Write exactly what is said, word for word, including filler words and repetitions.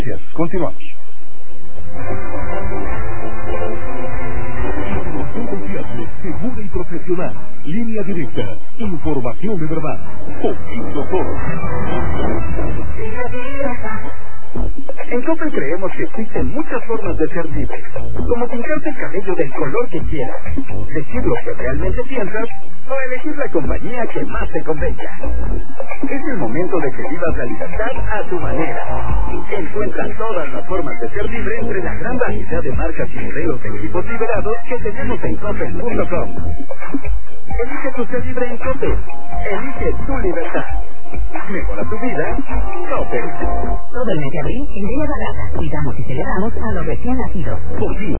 Continuamos. Información confiable, segura y profesional. Línea directa. Información de verdad. Poquito todo. En Coppel creemos que existen muchas formas de ser libre, como pintarte el cabello del color que quieras, decir lo que realmente piensas o elegir la compañía que más te convenga. Es el momento de que vivas la libertad a tu manera. Encuentra todas las formas de ser libre entre la gran variedad de marcas y modelos de equipos liberados que tenemos en Coppel punto com. Elige tu ser libre en Coppel. Elige tu libertad. Mejora tu vida. Coppel. Todo el mes de abril en Bella Barata. Cuidamos y celebramos a los recién nacidos. Por ti,